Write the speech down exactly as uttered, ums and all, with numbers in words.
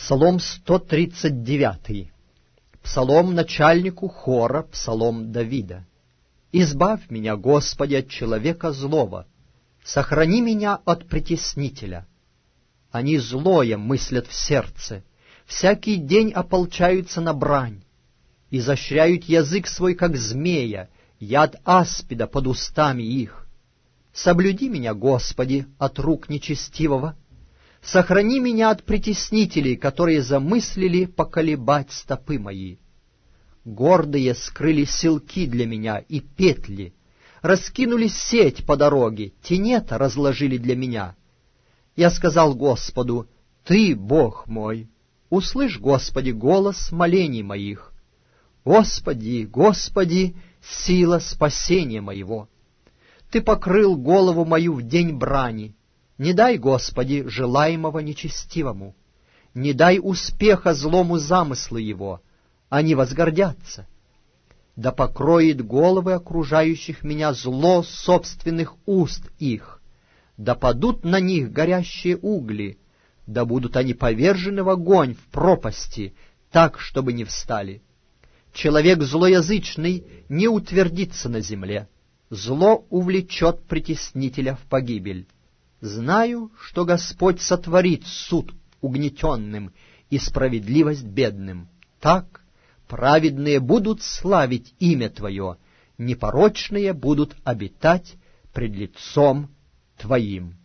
Псалом сто тридцать девятый. Псалом начальнику хора, псалом Давида. «Избавь меня, Господи, от человека злого, сохрани меня от притеснителя. Они злое мыслят в сердце, всякий день ополчаются на брань, изощряют язык свой, как змея, яд аспида под устами их. Соблюди меня, Господи, от рук нечестивого, сохрани меня от притеснителей, которые замыслили поколебать стопы мои. Гордые скрыли селки для меня и петли, раскинули сеть по дороге, тенета разложили для меня. Я сказал Господу: Ты, Бог мой, услышь, Господи, голос молений моих. Господи, Господи, сила спасения моего! Ты покрыл голову мою в день брани. Не дай, Господи, желаемого нечестивому, не дай успеха злому замыслу его, они возгордятся. Да покроет головы окружающих меня зло собственных уст их, да падут на них горящие угли, да будут они повержены в огонь в пропасти, так, чтобы не встали. Человек злоязычный не утвердится на земле, зло увлечет притеснителя в погибель. Знаю, что Господь сотворит суд угнетенным и справедливость бедным. Так праведные будут славить имя Твое, непорочные будут обитать пред лицом Твоим».